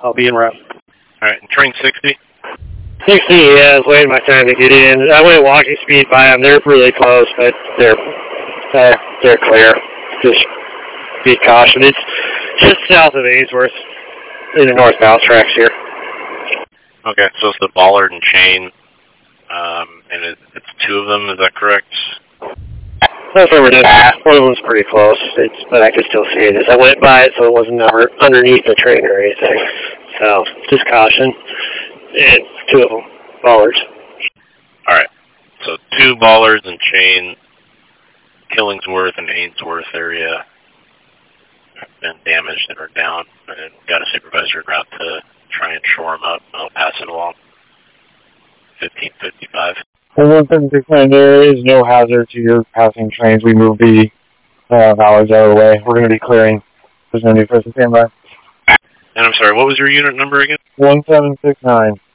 I'll be en route. All right, and train 60? 60, yeah, I was waiting my time to get in. I went walking speed by them. They're really close, but they're clear. Just be caution. It's just south of Ainsworth in the northbound tracks here. Okay, so it's the bollard and chain, and it's two of them, is that correct? That's what we're doing. One of them's pretty close, but I could still see it. As I went by it, so it wasn't underneath the train or anything. So, just caution. And two of them, bollards. All right, so two bollards and chain, Killingsworth and Ainsworth area have been damaged and are down, and got a supervisor en route to try and shore them up. I'll pass it along. 1555. 176, there is no hazard to your passing trains. We moved the bollards out of the way. We're going to be clearing. There's no need for us to stand by. And I'm sorry, what was your unit number again? 1769.